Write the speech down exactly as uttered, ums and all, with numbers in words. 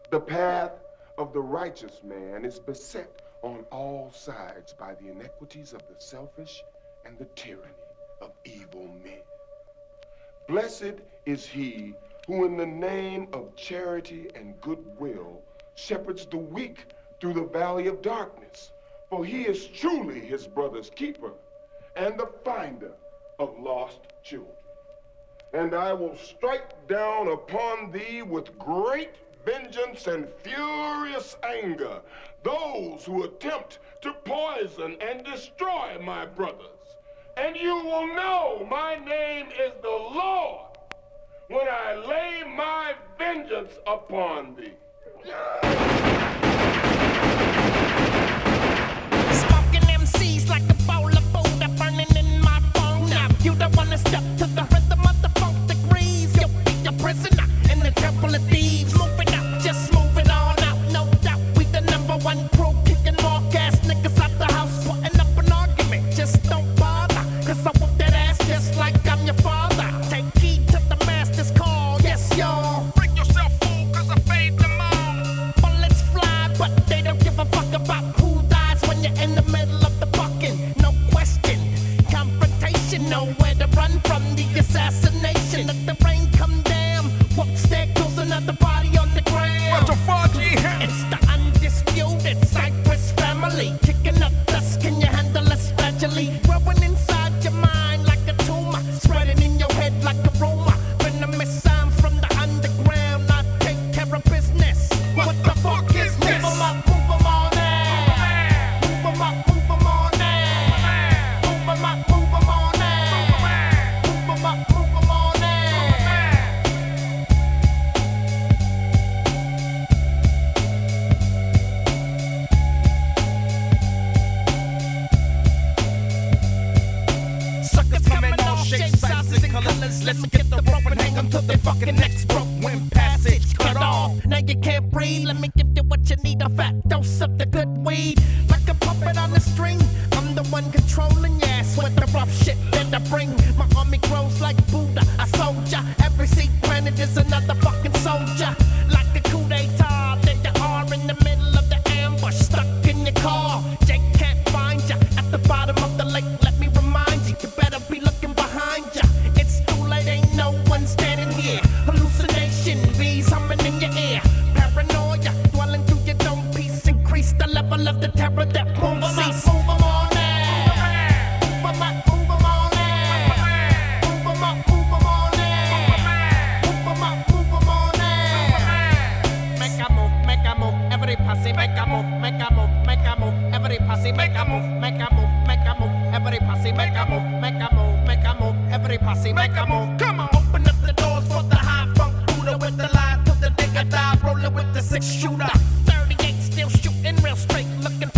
The path of the righteous man is beset on all sides by the inequities of the selfish and the tyranny of evil men. Blessed is he who in the name of charity and goodwill shepherds the weak through the valley of darkness, for he is truly his brother's keeper and the finder of lost children. And I will strike down upon thee with great vengeance and furious anger those who attempt to poison and destroy my brothers. And you will know my name is the Lord when I lay my vengeance upon thee. Smoking M Cs like a bowl of food are burning in my phone. Now you don't wanna step to the rhythm of the funk degrees. You'll be a prisoner in the temple of thieves. Move it up, just move it on out. No doubt we the number one crew, kicking more gas niggas out the house, putting up an argument. Just don't bother, cause I whoop that ass just like I'm your father. Take heed to the master's call, yes y'all. Bring yourself fool, cause I fade them all. Bullets fly, but they don't give a fuck about who dies when you're in the middle of the bucking. No question, confrontation, nowhere to run from the assassination. Let the rain come down, whoops, there goes another body on the ground. What the fuck, yeah? It's the undisputed Cypress family, kicking up dust, can you handle us gradually? Growing inside your mind like a tumor, spreading in your head like a rumor. Venomous sound from the underground, I take care of business. What the fuck is this? Move 'em up, move 'em on now. Move 'em up, move 'em on now. Move 'em up, move 'em on now. Move 'em up, move 'em on now. Suckers come in all shapes, sizes, and colors. Let's get the rope and hang 'em till their fucking necks broke. When passage cut off, now you can't breathe. Let me give you what you need, a fat dose of the good weed. Like a puppet on a string, I'm the one controlling your ass with the rough shit that I bring. My army grows like Buddha, a soldier. Every seed planted is another fucking soldier. Like a coup d'etat, there you are in the middle of the ambush, stuck in your car. Jake can't find ya at the bottom of the lake. Let me remind you, you better be looking behind ya. It's too late, ain't no one standing here. Hallucination, bees humming in your ear. Paranoia, dwelling through your dome piece. Increase the level of the terror that won't cease. Move 'em on now. Move 'em up, move 'em on now. Move 'em up, move 'em on now. Move 'em up, move 'em on now. Make a move, make a move, every posse make a move, make a move, make a move, every posse make a move, make a move, make a move, every posse make a move, make a move, make a move, every posse make a move. Come on, open up the doors for the high funk Buddha with the lie till the nigga die, rolling with the six shooter. thirty-eight still shooting real straight, looking